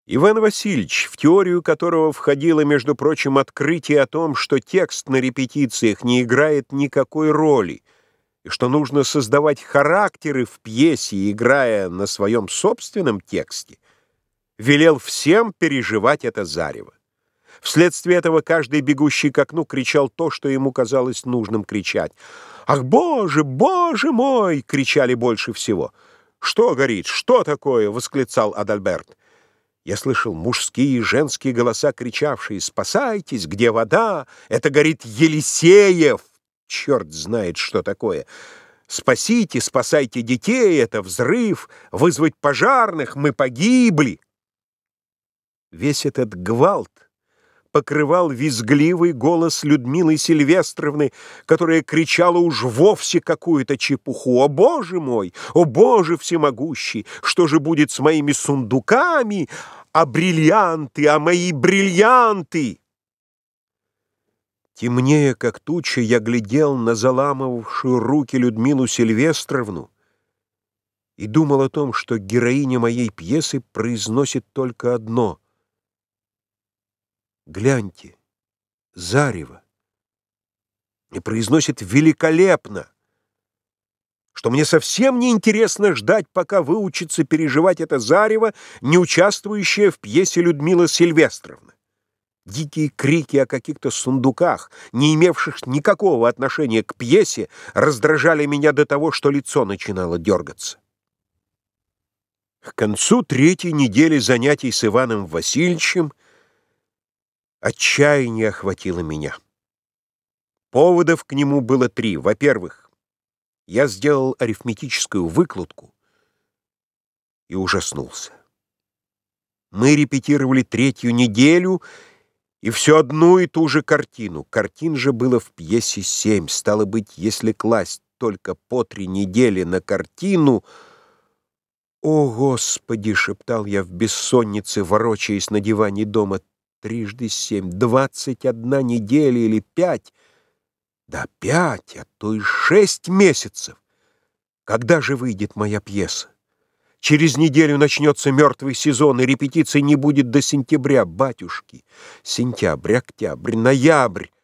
Иван Васильевич, в теорию которого входило, между прочим, открытие о том, что текст на репетициях не играет никакой роли, и что нужно создавать характеры в пьесе, играя на своем собственном тексте, велел всем переживать это зарево. Вследствие этого каждый бегущий к окну кричал то, что ему казалось нужным кричать. «Ах, Боже, Боже мой!» — кричали больше всего. «Что горит? Что такое?» — восклицал Адальберт. Я слышал мужские и женские голоса, кричавшие: «Спасайтесь! Где вода? Это горит Елисеев! Черт знает, что такое! Спасите, спасайте детей! Это взрыв! Вызвать пожарных! Мы погибли!» Весь этот гвалт покрывал визгливый голос Людмилы Сильвестровны, которая кричала уж вовсе какую-то чепуху. «О, Боже мой! О, Боже всемогущий! Что же будет с моими сундуками? А бриллианты, а мои бриллианты!» Темнее, как туча, я глядел на заламывавшую руки Людмилу Сильвестровну и думал о том, что героиня моей пьесы произносит только одно: «Гляньте, зарево!» И произносит великолепно, что мне совсем не интересно ждать, пока выучится переживать это зарево, не участвующее в пьесе Людмила Сильвестровна. Дикие крики о каких-то сундуках, не имевших никакого отношения к пьесе, раздражали меня до того, что лицо начинало дергаться. К концу третьей недели занятий с Иваном Васильевичем отчаяние охватило меня. Поводов к нему было три. Во-первых, я сделал арифметическую выкладку и ужаснулся. Мы репетировали третью неделю, и все одну и ту же картину. Картин же было в пьесе 7. Стало быть, если класть только по 3 недели на картину... «О, Господи!» — шептал я в бессоннице, ворочаясь на диване дома. 3 × 7 — 21 неделя или 5. Да 5, а то и 6 месяцев. Когда же выйдет моя пьеса? Через неделю начнется мертвый сезон, и репетиций не будет до сентября. Батюшки, сентябрь, октябрь, ноябрь.